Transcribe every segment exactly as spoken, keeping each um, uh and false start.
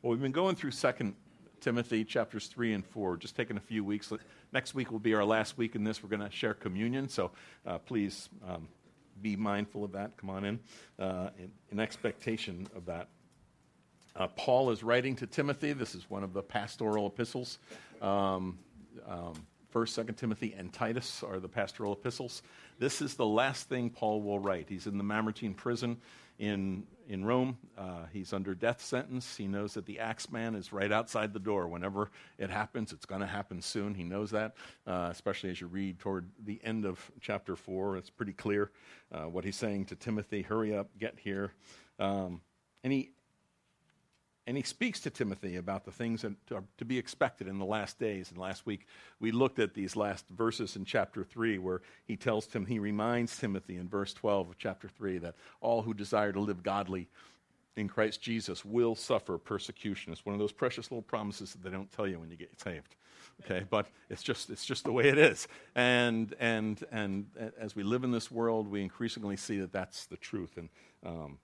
Well, we've been going through Second Timothy chapters three and four, just taking a few weeks. Next week will be our last week in this. We're going to share communion, so uh, please um, be mindful of that. Come on in, uh, in, in expectation of that. Uh, Paul is writing to Timothy. This is one of the pastoral epistles. Um, um, First, Second Timothy, and Titus are the pastoral epistles. This is the last thing Paul will write. He's in the Mamertine prison in in Rome. Uh, he's under death sentence. He knows that the axe man is right outside the door. Whenever it happens, it's going to happen soon. He knows that, uh, especially as you read toward the end of chapter four. It's pretty clear uh, what he's saying to Timothy. Hurry up, get here. Um, and he And he speaks to Timothy about the things that are to be expected in the last days. And last week, we looked at these last verses in chapter three, where he tells Tim, he reminds Timothy in verse twelve of chapter three that all who desire to live godly in Christ Jesus will suffer persecution. It's one of those precious little promises that they don't tell you when you get saved. Okay, but it's just it's just the way it is. And and and as we live in this world, we increasingly see that that's the truth. And um,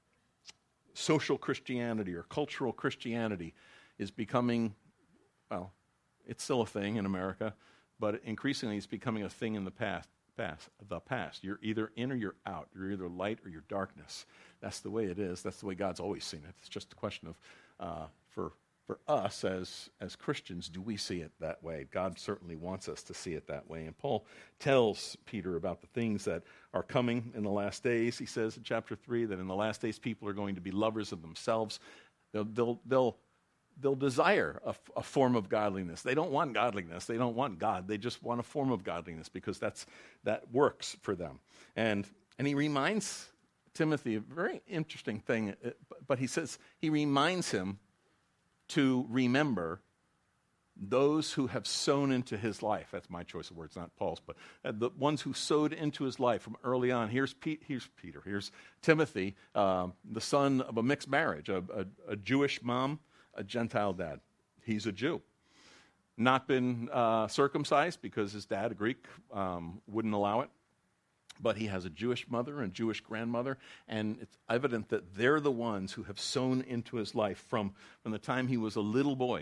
social Christianity or cultural Christianity is becoming, well, it's still a thing in America, but increasingly it's becoming a thing in the past. Past, the past. You're either in or you're out. You're either light or you're darkness. That's the way it is. That's the way God's always seen it. It's just a question of, uh, for for us as as Christians, do we see it that way? God certainly wants us to see it that way. And Paul tells Peter about the things that are coming in the last days. He says in chapter three that in the last days people are going to be lovers of themselves. They'll they'll they'll, they'll desire a, a form of godliness. They don't want godliness. They don't want God. They just want a form of godliness because that's that works for them. And and he reminds Timothy a very interesting thing, but he says he reminds him to remember those who have sown into his life. That's my choice of words, not Paul's, but the ones who sowed into his life from early on. Here's, Pete, here's Peter, here's Timothy, um, the son of a mixed marriage, a, a, a Jewish mom, a Gentile dad. He's a Jew. Not been uh, circumcised because his dad, a Greek, um, wouldn't allow it. But he has a Jewish mother and a Jewish grandmother, and it's evident that they're the ones who have sown into his life from, from the time he was a little boy.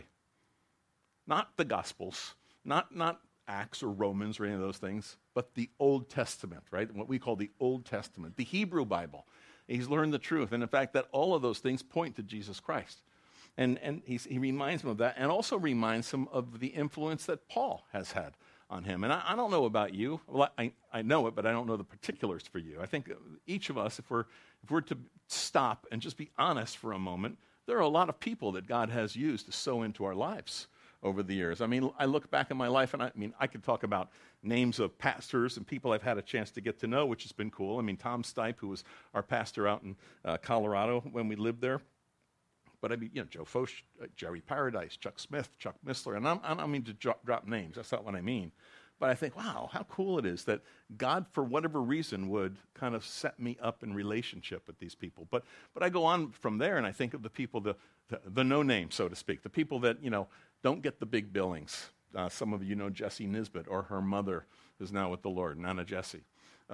Not the Gospels, not, not Acts or Romans or any of those things, but the Old Testament, right? What we call the Old Testament, the Hebrew Bible. He's learned the truth, and in fact, that all of those things point to Jesus Christ. And, and he's, he reminds him of that, and also reminds him of the influence that Paul has had on him. And I, I don't know about you. Well, I, I know it, but I don't know the particulars for you. I think each of us, if we're if we're to stop and just be honest for a moment, there are a lot of people that God has used to sow into our lives over the years. I mean, I look back in my life, and I, I mean, I could talk about names of pastors and people I've had a chance to get to know, which has been cool. I mean, Tom Stipe, who was our pastor out in uh, Colorado when we lived there. But I mean, you know, Joe Focht, uh, Jerry Paradise, Chuck Smith, Chuck Missler, and I'm, I don't mean to drop, drop names. That's not what I mean. But I think, wow, how cool it is that God, for whatever reason, would kind of set me up in relationship with these people. But but I go on from there, and I think of the people, the the, the no name, so to speak, the people that, you know, don't get the big billings. Uh, some of you know Jessie Nisbet, or her mother, who's now with the Lord, Nana Jessie.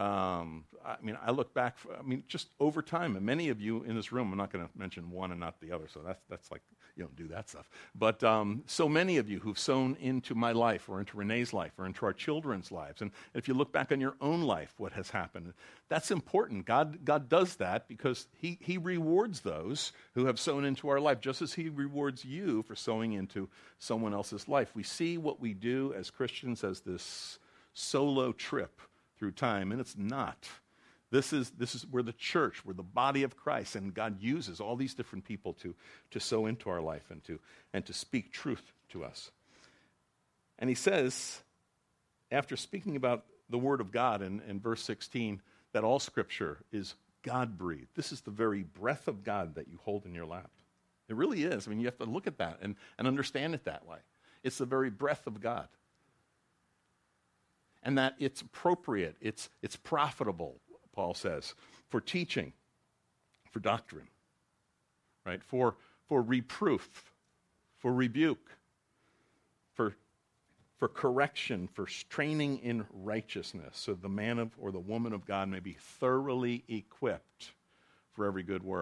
Um, I mean, I look back, for, I mean, just over time, and many of you in this room, I'm not going to mention one and not the other, so that's that's like, you don't do that stuff. But um, so many of you who've sown into my life, or into Renee's life, or into our children's lives, and if you look back on your own life, what has happened, that's important. God God does that because he, he rewards those who have sown into our life, just as he rewards you for sowing into someone else's life. We see what we do as Christians as this solo trip through time, and it's not. This is this is we're the church, we're the body of Christ, and God uses all these different people to to sow into our life and to and to speak truth to us. And he says, after speaking about the Word of God in, in verse sixteen, that all Scripture is God-breathed. This is the very breath of God that you hold in your lap. It really is. I mean, you have to look at that and, and understand it that way. It's the very breath of God. And that it's appropriate, it's it's profitable, Paul says, for teaching, for doctrine, right? For for reproof, for rebuke, for for correction, for training in righteousness, so the man of or the woman of God may be thoroughly equipped for every good work.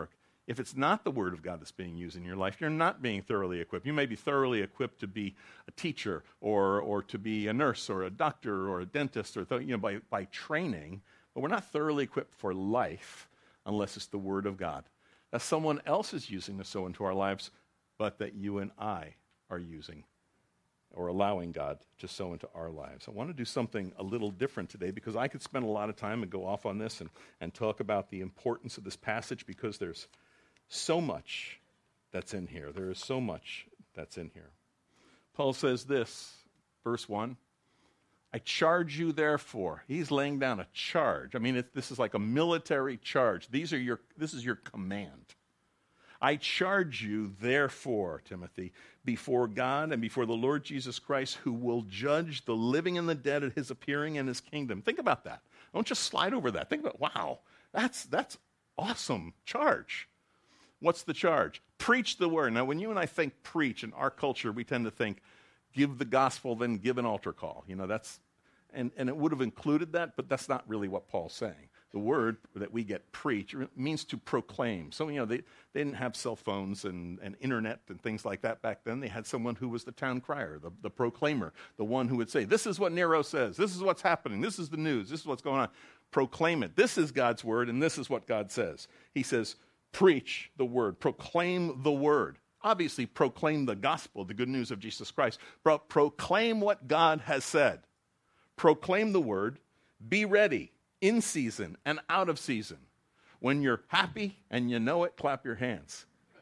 If it's not the Word of God that's being used in your life, you're not being thoroughly equipped. You may be thoroughly equipped to be a teacher or or to be a nurse or a doctor or a dentist or th- you know by, by training, but we're not thoroughly equipped for life unless it's the Word of God. That someone else is using to sow into our lives, but that you and I are using or allowing God to sow into our lives. I want to do something a little different today because I could spend a lot of time and go off on this and, and talk about the importance of this passage because there's so much that's in here. There is so much that's in here. Paul says this, verse one, I charge you therefore. He's laying down a charge. I mean, it, this is like a military charge. These are your. This is your command. I charge you therefore, Timothy, before God and before the Lord Jesus Christ, who will judge the living and the dead at his appearing in his kingdom. Think about that. Don't just slide over that. Think about, wow, that's that's awesome charge. What's the charge? Preach the word. Now, when you and I think preach in our culture, we tend to think give the gospel, then give an altar call. You know, that's, and, and it would have included that, but that's not really what Paul's saying. The word that we get preach means to proclaim. So, you know, they, they didn't have cell phones and, and internet and things like that back then. They had someone who was the town crier, the, the proclaimer, the one who would say, this is what Nero says, this is what's happening, this is the news, this is what's going on. Proclaim it. This is God's word, and this is what God says. He says, preach the word, proclaim the word. Obviously, proclaim the gospel, the good news of Jesus Christ. Pro- proclaim what God has said. Proclaim the word. Be ready in season and out of season. When you're happy and you know it, clap your hands.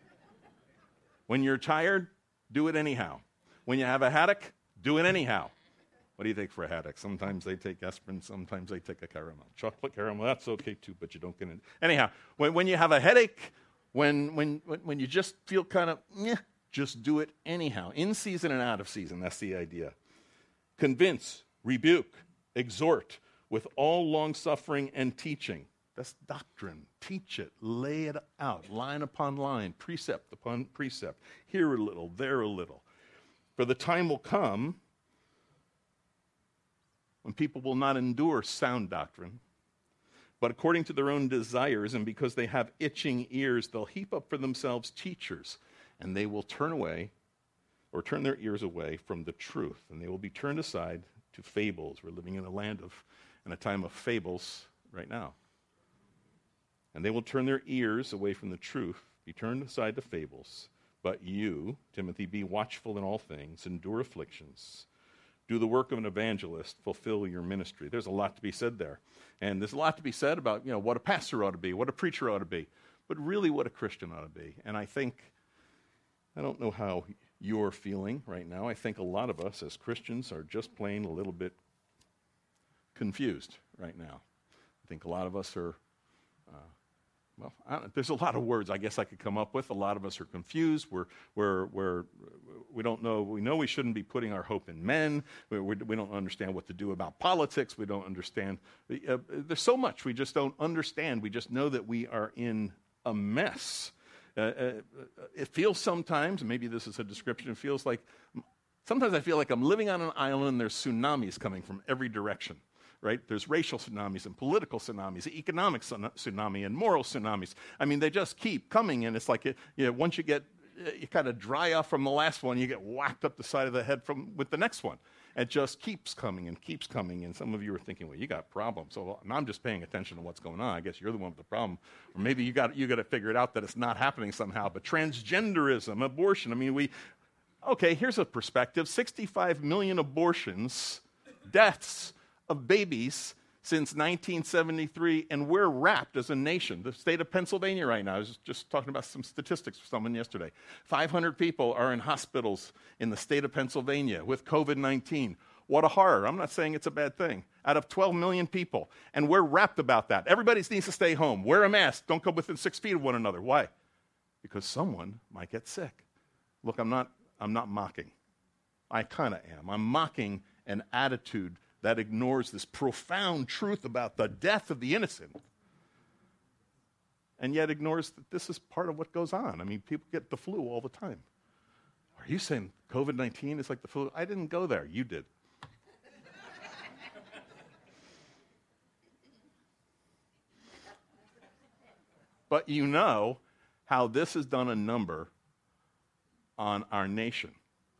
When you're tired, do it anyhow. When you have a headache, do it anyhow. What do you take for a headache? Sometimes they take aspirin, sometimes they take a caramel. Chocolate caramel, that's okay too, but you don't get it. Anyhow, when, when you have a headache, when when when you just feel kind of, eh, just do it anyhow. In season and out of season, that's the idea. Convince, rebuke, exhort with all long-suffering and teaching. That's doctrine. Teach it, lay it out, line upon line, precept upon precept. Here a little, there a little. For the time will come when people will not endure sound doctrine, but according to their own desires, and because they have itching ears, they'll heap up for themselves teachers, and they will turn away, or turn their ears away from the truth, and they will be turned aside to fables. We're living in a land of, in a time of fables right now. And they will turn their ears away from the truth, be turned aside to fables. But you, Timothy, be watchful in all things, endure afflictions, do the work of an evangelist, fulfill your ministry. There's a lot to be said there. And there's a lot to be said about, you know, what a pastor ought to be, what a preacher ought to be, but really what a Christian ought to be. And I think, I don't know how you're feeling right now. I think a lot of us as Christians are just plain a little bit confused right now. I think a lot of us are, uh, well, I don't, there's a lot of words I guess I could come up with. A lot of us are confused. We're, we're, we're, we don't know. We know we shouldn't be putting our hope in men. We, we, we don't understand what to do about politics. We don't understand. Uh, there's so much we just don't understand. We just know that we are in a mess. Uh, uh, it feels sometimes, maybe this is a description, it feels like, sometimes I feel like I'm living on an island and there's tsunamis coming from every direction. Right? There's racial tsunamis and political tsunamis, economic tsunami and moral tsunamis. I mean, they just keep coming, and it's like, you know, once you get, you kind of dry off from the last one, you get whacked up the side of the head from with the next one. It just keeps coming and keeps coming, and some of you are thinking, well, you got problems. So and I'm just paying attention to what's going on. I guess you're the one with the problem. Or maybe you got you got to figure it out that it's not happening somehow. But transgenderism, abortion, I mean, we, okay, here's a perspective. sixty-five million abortions, deaths, of babies since nineteen seventy-three, and we're wrapped as a nation. The state of Pennsylvania right now, I was just talking about some statistics with someone yesterday. five hundred people are in hospitals in the state of Pennsylvania with covid nineteen. What a horror. I'm not saying it's a bad thing. Out of twelve million people, and we're wrapped about that. Everybody needs to stay home. Wear a mask. Don't go within six feet of one another. Why? Because someone might get sick. Look, I'm not, I'm not mocking. I kind of am. I'm mocking an attitude that ignores this profound truth about the death of the innocent, and yet ignores that this is part of what goes on. I mean, people get the flu all the time. Are you saying covid nineteen is like the flu? I didn't go there. You did. But you know how this has done a number on our nation.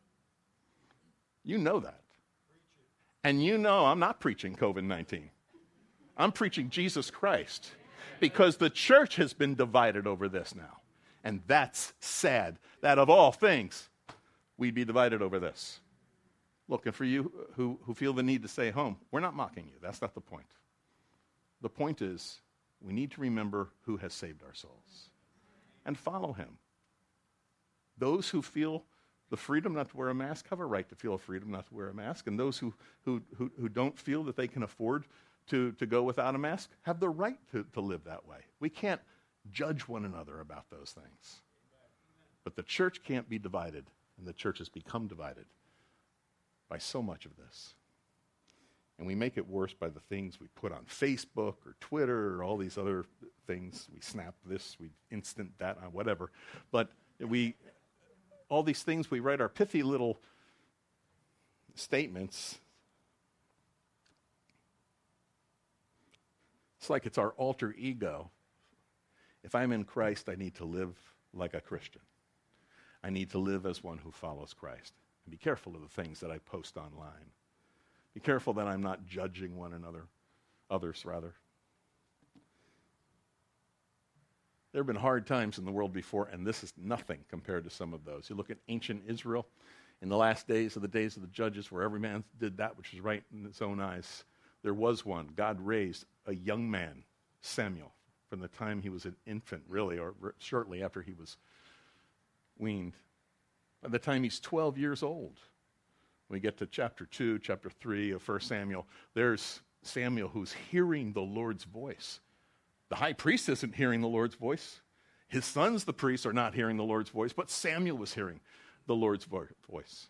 You know that. And you know I'm not preaching covid nineteen. I'm preaching Jesus Christ, because the church has been divided over this now. And that's sad, that of all things, we'd be divided over this. Look, and for you who, who feel the need to stay home, we're not mocking you. That's not the point. The point is, we need to remember who has saved our souls and follow him. Those who feel the freedom not to wear a mask have a right to feel a freedom not to wear a mask. And those who, who, who, who don't feel that they can afford to, to go without a mask have the right to, to live that way. We can't judge one another about those things. But the church can't be divided, and the church has become divided by so much of this. And we make it worse by the things we put on Facebook or Twitter or all these other things. We snap this, we instant that, whatever. But we, all these things, we write our pithy little statements. It's like it's our alter ego. If I'm in Christ, I need to live like a Christian. I need to live as one who follows Christ. And be careful of the things that I post online. Be careful that I'm not judging one another, others rather. There have been hard times in the world before, and this is nothing compared to some of those. You look at ancient Israel, in the last days of the days of the judges, where every man did that which was right in his own eyes. There was one. God raised a young man, Samuel, from the time he was an infant, really, or shortly after he was weaned. By the time he's twelve years old, we get to chapter two, chapter three of First Samuel, there's Samuel who's hearing the Lord's voice. The high priest isn't hearing the Lord's voice. His sons, the priests, are not hearing the Lord's voice, but Samuel was hearing the Lord's vo- voice.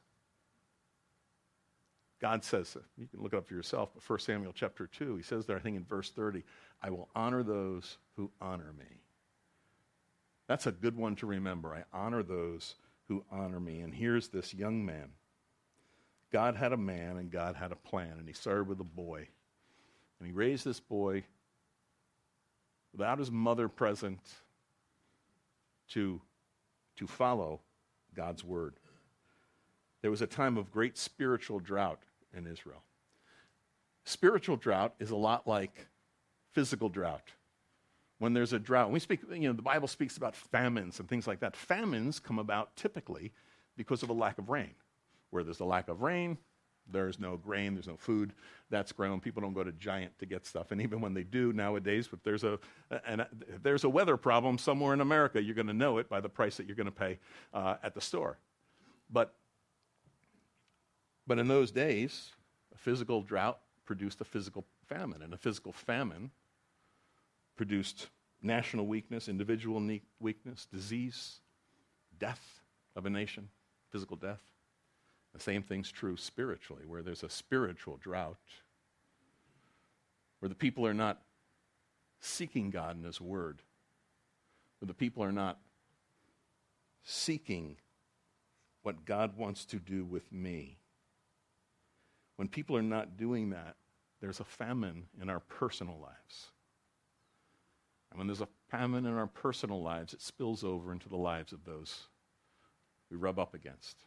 God says, you can look it up for yourself, but First Samuel chapter two, he says there, I think in verse thirty, I will honor those who honor me. That's a good one to remember. I honor those who honor me. And here's this young man. God had a man and God had a plan, and he started with a boy. And he raised this boy without his mother present to, to follow God's word. There was a time of great spiritual drought in Israel. Spiritual drought is a lot like physical drought. When there's a drought, we speak, you know, the Bible speaks about famines and things like that. Famines come about typically because of a lack of rain. Where there's a lack of rain, there's no grain, there's no food that's grown. People don't go to Giant to get stuff. And even when they do nowadays, if there's a, an, if there's a weather problem somewhere in America, you're going to know it by the price that you're going to pay uh, at the store. But, but in those days, a physical drought produced a physical famine, and a physical famine produced national weakness, individual ne- weakness, disease, death of a nation, physical death. The same thing's true spiritually, where there's a spiritual drought, where the people are not seeking God in his word, where the people are not seeking what God wants to do with me. When people are not doing that, there's a famine in our personal lives. And when there's a famine in our personal lives, it spills over into the lives of those we rub up against.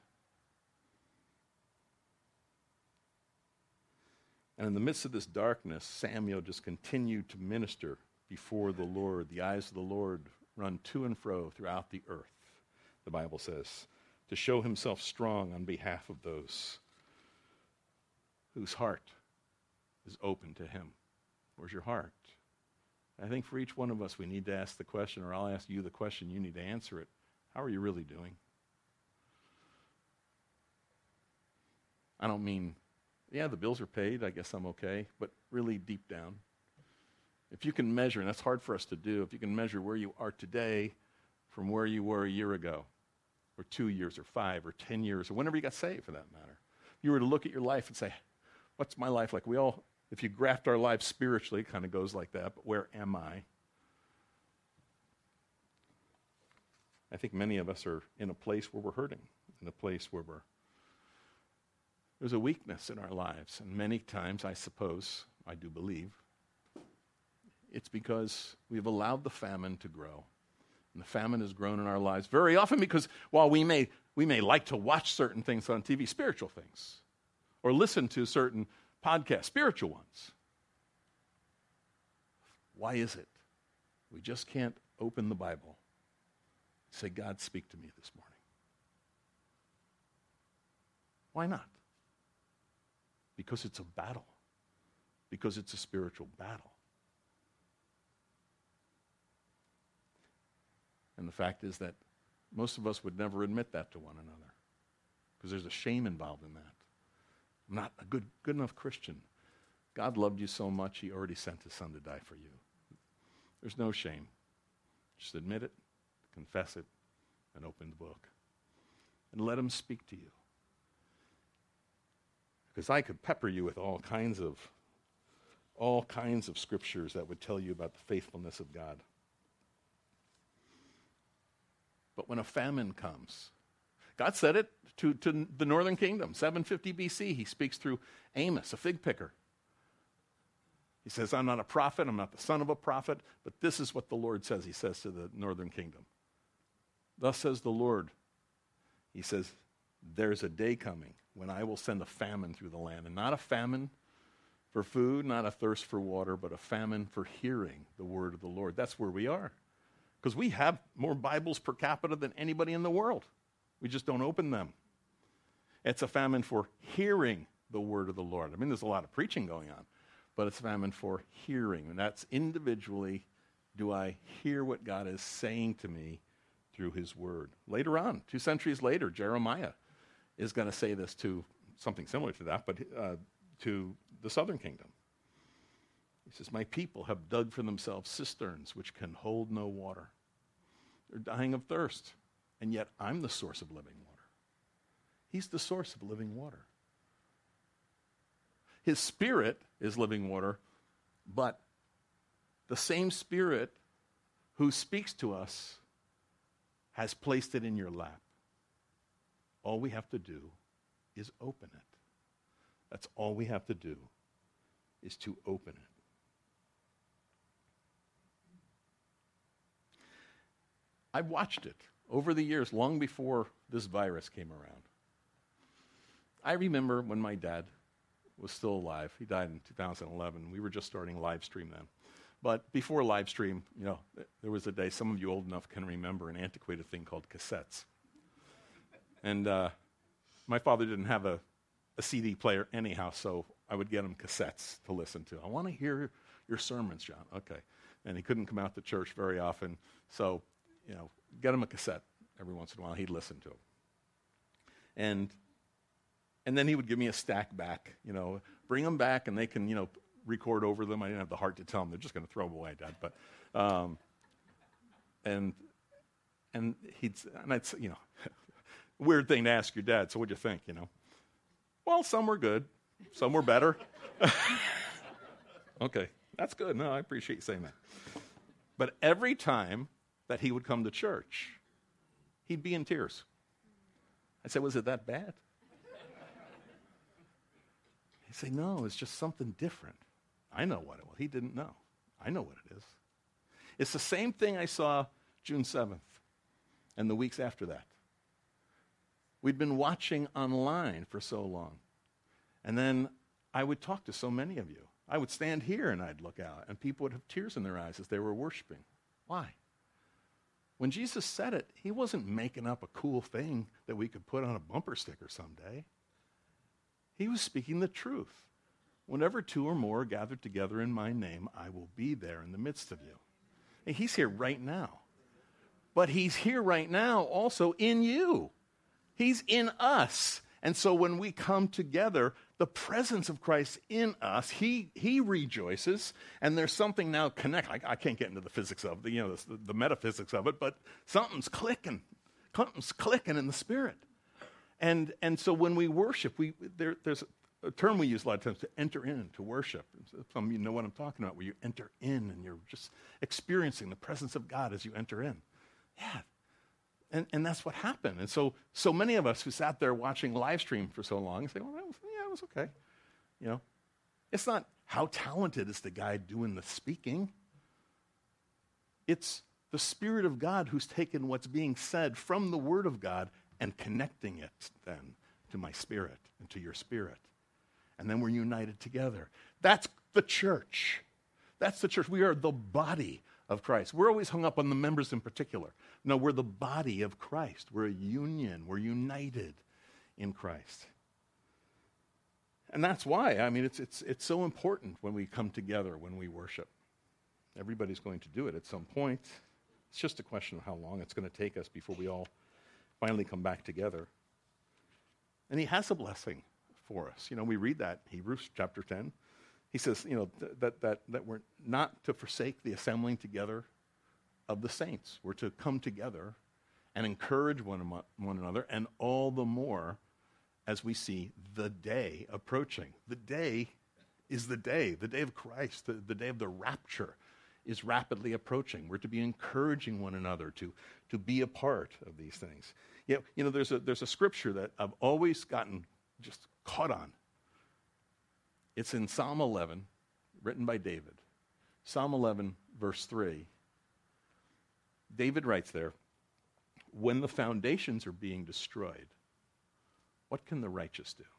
And in the midst of this darkness, Samuel just continued to minister before the Lord. The eyes of the Lord run to and fro throughout the earth, the Bible says, to show himself strong on behalf of those whose heart is open to him. Where's your heart? I think for each one of us, we need to ask the question, or I'll ask you the question, you need to answer it. How are you really doing? I don't mean, yeah, the bills are paid, I guess I'm okay, but really deep down, if you can measure, and that's hard for us to do, if you can measure where you are today from where you were a year ago, or two years, or five, or ten years, or whenever you got saved for that matter, if you were to look at your life and say, what's my life like? We all, if you graft our lives spiritually, it kind of goes like that, but where am I? I think many of us are in a place where we're hurting, in a place where we're There's a weakness in our lives, and many times, I suppose, I do believe, it's because we've allowed the famine to grow. And the famine has grown in our lives very often because while we may, we may like to watch certain things on T V, spiritual things, or listen to certain podcasts, spiritual ones, why is it we just can't open the Bible and say, God, speak to me this morning? Why not? Because it's a battle. Because it's a spiritual battle. And the fact is that most of us would never admit that to one another because there's a shame involved in that. I'm not a good, good enough Christian. God loved you so much, he already sent his son to die for you. There's no shame. Just admit it, confess it, and open the book. And let him speak to you. Because I could pepper you with all kinds of, all kinds of scriptures that would tell you about the faithfulness of God. But when a famine comes, God said it to, to the northern kingdom, seven fifty B C. He speaks through Amos, a fig picker. He says, I'm not a prophet, I'm not the son of a prophet, but this is what the Lord says, he says to the northern kingdom. Thus says the Lord. He says, there's a day coming when I will send a famine through the land, and not a famine for food, not a thirst for water, but a famine for hearing the word of the Lord. That's where we are. Because we have more Bibles per capita than anybody in the world. We just don't open them. It's a famine for hearing the word of the Lord. I mean, there's a lot of preaching going on, but it's a famine for hearing. And that's individually, do I hear what God is saying to me through his word? Later on, two centuries later, Jeremiah is going to say this to something similar to that, but uh, to the southern kingdom. He says, my people have dug for themselves cisterns which can hold no water. They're dying of thirst, and yet I'm the source of living water. He's the source of living water. His Spirit is living water, but the same Spirit who speaks to us has placed it in your lap. All we have to do is open it. That's all we have to do is to open it. I've watched it over the years, long before this virus came around. I remember when my dad was still alive. He died in two thousand eleven. We were just starting live stream then. But before live stream, you know, there was a day, some of you old enough can remember an antiquated thing called cassettes. And uh, my father didn't have a, a C D player anyhow, so I would get him cassettes to listen to. I want to hear your sermons, John. Okay. And he couldn't come out to church very often, so you know, get him a cassette every once in a while. He'd listen to it. And and then he would give me a stack back, you know, bring them back and they can, you know, record over them. I didn't have the heart to tell them. They're just going to throw them away, Dad. But, um, and, and he'd, and I'd say, you know, weird thing to ask your dad, so what'd you think, you know? Well, some were good. Some were better. Okay, that's good. No, I appreciate you saying that. But every time that he would come to church, he'd be in tears. I said, was it that bad? He'd say, no, it's just something different. I know what it was. He didn't know. I know what it is. It's the same thing I saw June seventh and the weeks after that. We'd been watching online for so long. And then I would talk to so many of you. I would stand here and I'd look out, and people would have tears in their eyes as they were worshiping. Why? When Jesus said it, he wasn't making up a cool thing that we could put on a bumper sticker someday. He was speaking the truth. Whenever two or more are gathered together in my name, I will be there in the midst of you. And he's here right now. But he's here right now also in you. He's in us. And so when we come together, the presence of Christ in us, he he rejoices, and there's something now connect. I, I can't get into the physics of the, you know, the, the metaphysics of it, but something's clicking. Something's clicking in the Spirit. And and so when we worship, we there, there's a term we use a lot of times, to enter in, to worship. Some of you know what I'm talking about, where you enter in and you're just experiencing the presence of God as you enter in. Yeah. And, and that's what happened. And so so many of us who sat there watching live stream for so long say, well, that was, yeah, it was okay. You know, it's not how talented is the guy doing the speaking. It's The Spirit of God who's taken what's being said from the Word of God and connecting it then to my spirit and to your spirit. And then we're united together. That's the church. That's the church. We are the body of Christ. We're always hung up on the members in particular. No, we're the body of Christ. We're a union. We're united in Christ. And that's why, I mean, it's, it's, it's so important when we come together, when we worship. Everybody's going to do it at some point. It's just a question of how long it's going to take us before we all finally come back together. And he has a blessing for us. You know, we read that, Hebrews chapter ten. He says, you know, th- that, that, that we're not to forsake the assembling together of the saints. We're to come together and encourage one, amo- one another, and all the more as we see the day approaching. The day is the day, the day of Christ, the, the day of the rapture is rapidly approaching. We're to be encouraging one another to, to be a part of these things. You know, you know there's, a, there's a scripture that I've always gotten just caught on. It's in Psalm eleven, written by David. Psalm eleven, verse three. David writes there, when the foundations are being destroyed, what can the righteous do?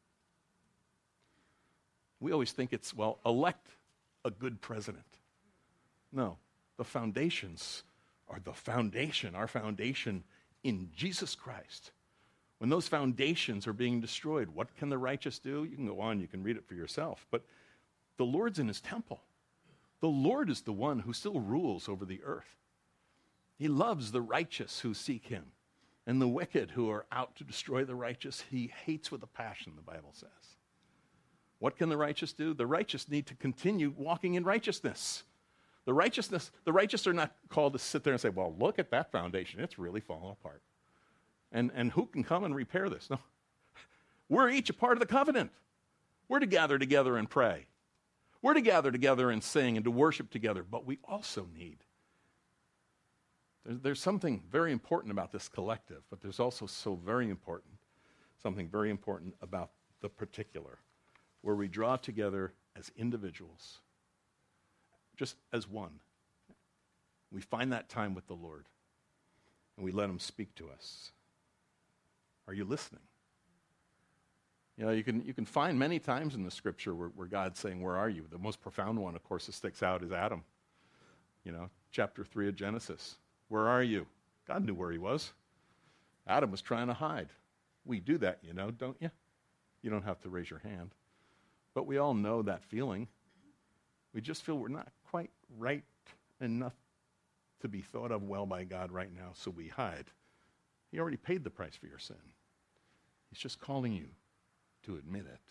We always think it's, well, elect a good president. No, the foundations are the foundation, our foundation in Jesus Christ. When those foundations are being destroyed, what can the righteous do? You can go on, you can read it for yourself. But the Lord's in his temple. The Lord is the one who still rules over the earth. He loves the righteous who seek him. And the wicked who are out to destroy the righteous, he hates with a passion, the Bible says. What can the righteous do? The righteous need to continue walking in righteousness. The righteousness, the righteous are not called to sit there and say, well, look at that foundation. It's really falling apart. And, and who can come and repair this? No. We're each a part of the covenant. We're to gather together and pray. We're to gather together and sing and to worship together. But we also need, there's, there's something very important about this collective, but there's also so very important, something very important about the particular, where we draw together as individuals, just as one. We find that time with the Lord, and we let him speak to us. Are you listening? You know, you can you can find many times in the scripture where, where God's saying, where are you? The most profound one, of course, that sticks out is Adam. You know, chapter three of Genesis. Where are you? God knew where he was. Adam was trying to hide. We do that, you know, don't you? You don't have to raise your hand. But we all know that feeling. We just feel we're not quite right enough to be thought of well by God right now, so we hide. He already paid the price for your sin. He's just calling you to admit it.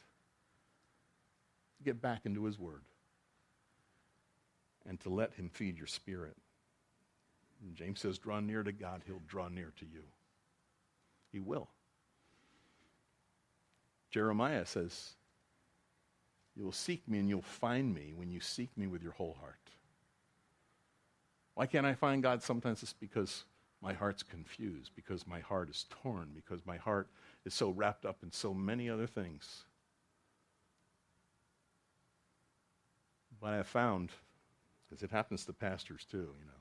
Get back into his word and to let him feed your spirit. And James says, draw near to God, he'll draw near to you. He will. Jeremiah says, you will seek me and you'll find me when you seek me with your whole heart. Why can't I find God? Sometimes it's because my heart's confused, because my heart is torn, because my heart is so wrapped up in so many other things. But I have found, because it happens to pastors too, you know,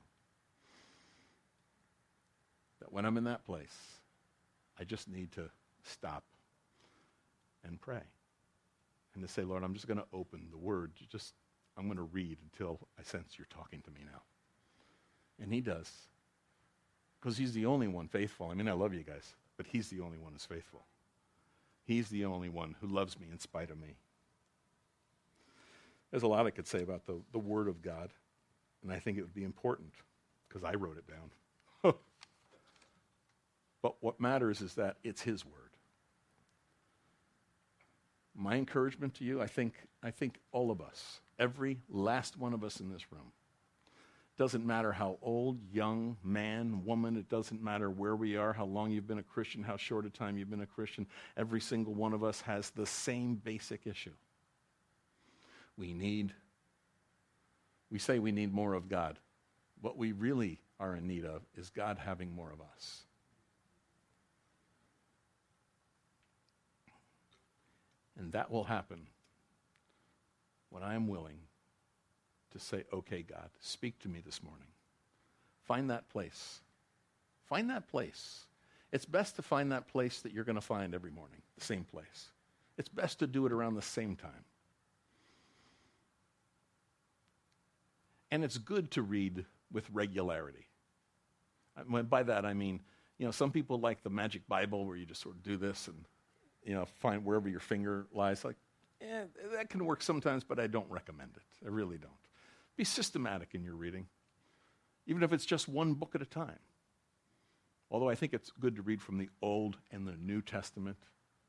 that when I'm in that place, I just need to stop and pray. And to say, Lord, I'm just going to open the word. Just, I'm going to read until I sense you're talking to me now. And he does. Because he's the only one faithful. I mean, I love you guys, but he's the only one who's faithful. He's the only one who loves me in spite of me. There's a lot I could say about the, the Word of God, and I think it would be important, because I wrote it down. But what matters is that it's his Word. My encouragement to you, I think, I think all of us, every last one of us in this room, doesn't matter how old, young, man, woman, it doesn't matter where we are, how long you've been a Christian, how short a time you've been a Christian, every single one of us has the same basic issue. We need, we say we need more of God. What we really are in need of is God having more of us. And that will happen when I am willing to say, okay, God, speak to me this morning. Find that place. Find that place. It's best to find that place that you're going to find every morning, the same place. It's best to do it around the same time. And it's good to read with regularity. By that I mean, you know, some people like the Magic Bible where you just sort of do this and, you know, find wherever your finger lies. Like, eh, that can work sometimes, but I don't recommend it. I really don't. Be systematic in your reading, even if it's just one book at a time. Although I think it's good to read from the Old and the New Testament.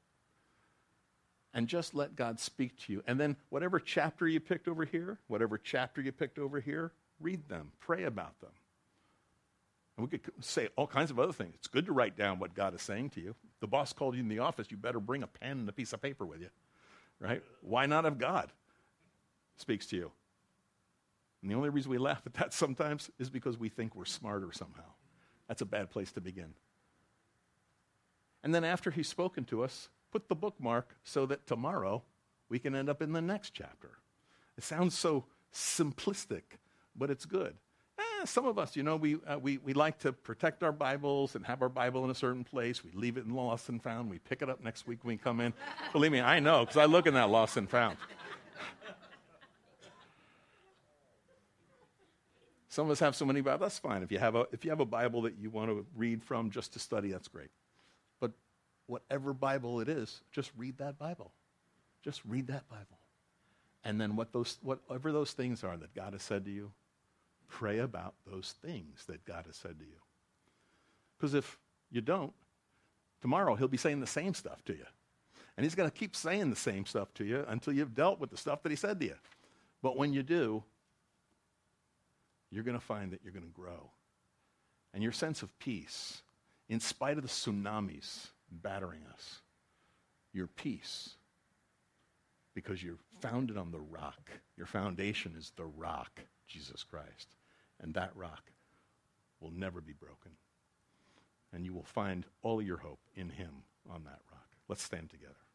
And just let God speak to you. And then whatever chapter you picked over here, whatever chapter you picked over here, read them, pray about them. And we could say all kinds of other things. It's good to write down what God is saying to you. The boss called you in the office, you better bring a pen and a piece of paper with you, right? Why not if God speaks to you? And the only reason we laugh at that sometimes is because we think we're smarter somehow. That's a bad place to begin. And then after he's spoken to us, put the bookmark so that tomorrow we can end up in the next chapter. It sounds so simplistic, but it's good. Eh, some of us, you know, we, uh, we, we like to protect our Bibles and have our Bible in a certain place. We leave it in Lost and Found. We pick it up next week when we come in. Believe me, I know, because I look in that Lost and Found. Some of us have so many Bibles. That's fine. If you have a, if you have a Bible that you want to read from just to study, that's great. But whatever Bible it is, just read that Bible. Just read that Bible. And then what those, whatever those things are that God has said to you, pray about those things that God has said to you. Because if you don't, tomorrow he'll be saying the same stuff to you. And he's going to keep saying the same stuff to you until you've dealt with the stuff that he said to you. But when you do, you're going to find that you're going to grow. And your sense of peace, in spite of the tsunamis battering us, your peace, because you're founded on the rock. Your foundation is the rock, Jesus Christ. And that rock will never be broken. And you will find all your hope in him on that rock. Let's stand together.